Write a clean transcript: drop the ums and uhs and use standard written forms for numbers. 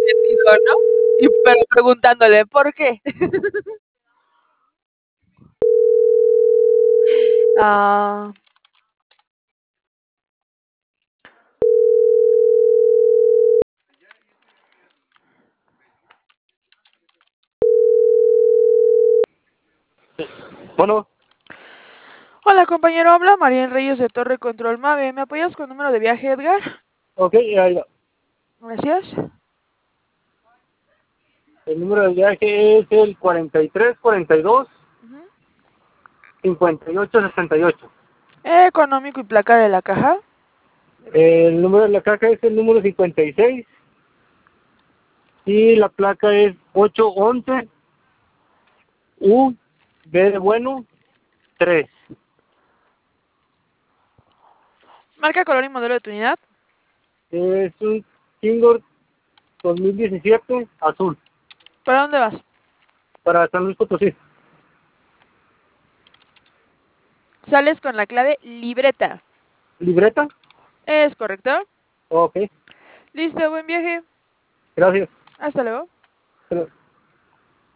entendido, ¿no? Y pero preguntándole, ¿por qué? Ah, Bueno, hola compañero, habla María Reyes de Torre Control Mave. ¿Me apoyas con número de viaje, Edgar? ok, ahí va. Gracias. El número de viaje es el 43 42 Ujú. 58 68. Económico y placa de la caja. El número de la caja es el número 56 y la placa es 811 U B de bueno 3. Marca, color y modelo de tu unidad. Es un Kindle 2017 azul ¿Para dónde vas? para San Luis Potosí. Sales con la clave libreta. ¿Libreta? ¿Es correcto? Ok, Listo, buen viaje. gracias. Hasta luego. Pero